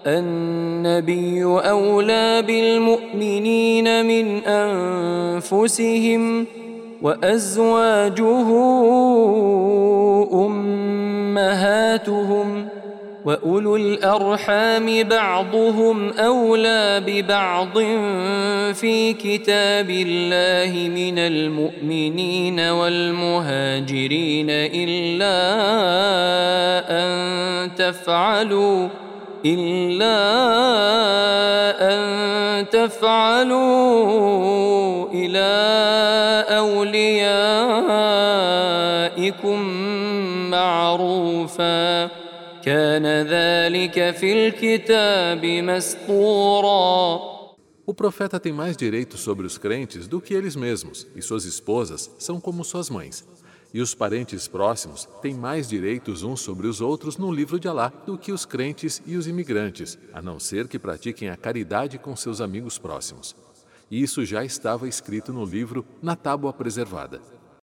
النبي أولى بالمؤمنين من أنفسهم وأزواجه أمهاتهم وأولو الأرحام بعضهم أولى ببعض في كتاب الله من المؤمنين والمهاجرين إلا أن تفعلوا إلى أوليائكم معروفا كان ذلك في الكتاب مسطورا. O profeta tem mais direitos sobre os crentes do que eles mesmos, e suas esposas são como suas mães. E os parentes próximos têm mais direitos uns sobre os outros no livro de Alá do que os crentes e os imigrantes, a não ser que pratiquem a caridade com seus amigos próximos. E isso já estava escrito no livro, na tábua preservada.